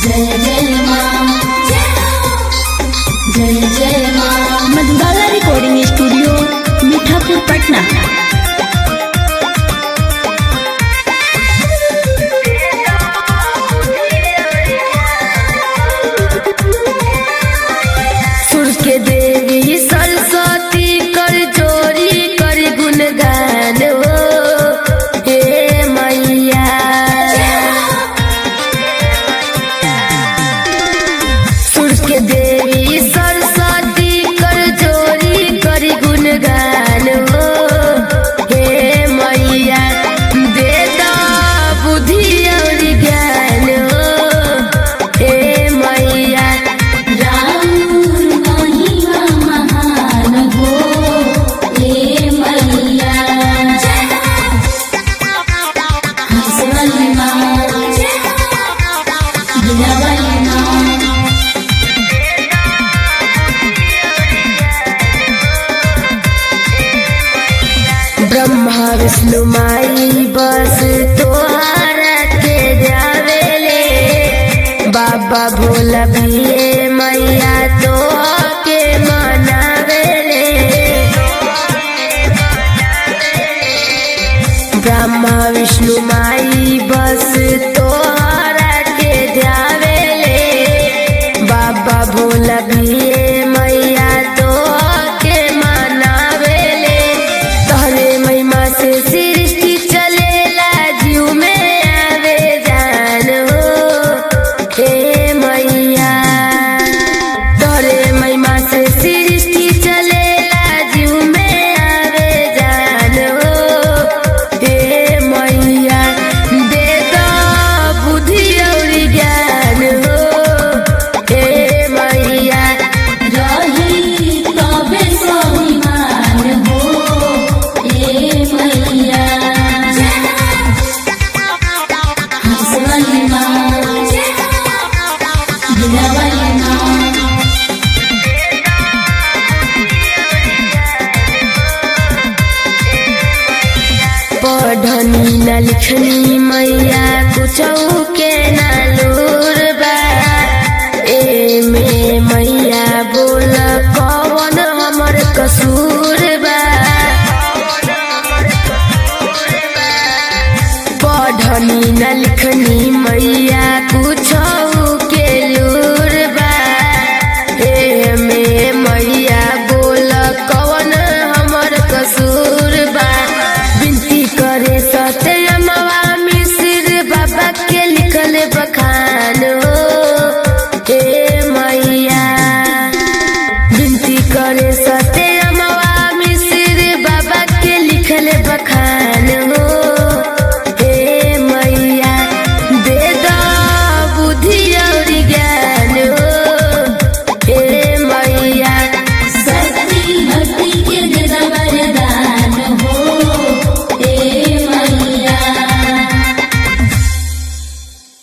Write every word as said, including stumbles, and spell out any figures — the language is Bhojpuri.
जय जय माँ, जय जय माँ। Madhubala recording studio Mithapur Patna. सुर के देवी सरस्वती कर जोरी कर गुणगान हो हे मैया। सुर के देवी सरस्वती कर जोरी कर गुणगान हो हे मैया। दे दा बुद्धि और ज्ञान हो हे मैया। राम महिमा महान हो हे मैया। हंस वाली माँ, बिना वाली माँ। ब्रह्मा विष्णु माई बस तोहरा के जावेले। बाबा भोला भी मैया तो के मनावेले। ब्रह्मा विष्णु माई बस तोहरा के जावेले। बाबा भोला भी मैया तो के मनावेले। तोहरे महिमा से सृष्टि चलेला जीव में आवे जान हो हे मैया। तोहरे महिमा से सृष्टि चलेला जीव में आवे जान हो हे मैया। दे दो बुद्धि और ज्ञान हो हे मैया। रही तबे स्वाभिमान हो हे मैया। हंस वाली माँ, बिना वाली माँ। पढ़नी न लिखनी मैया कुछौ के न लूर बा। ए में मैया बोल कौन हमर कसूर बा। पढ़नी न लिखनी मैया कुछौ के लूर बा। ए में मैया बोल कौन हमर कसूर बा। विनती करे सत्यमवा मिश्र बाबा के लिखल बखान हो हे मैया। विनती करे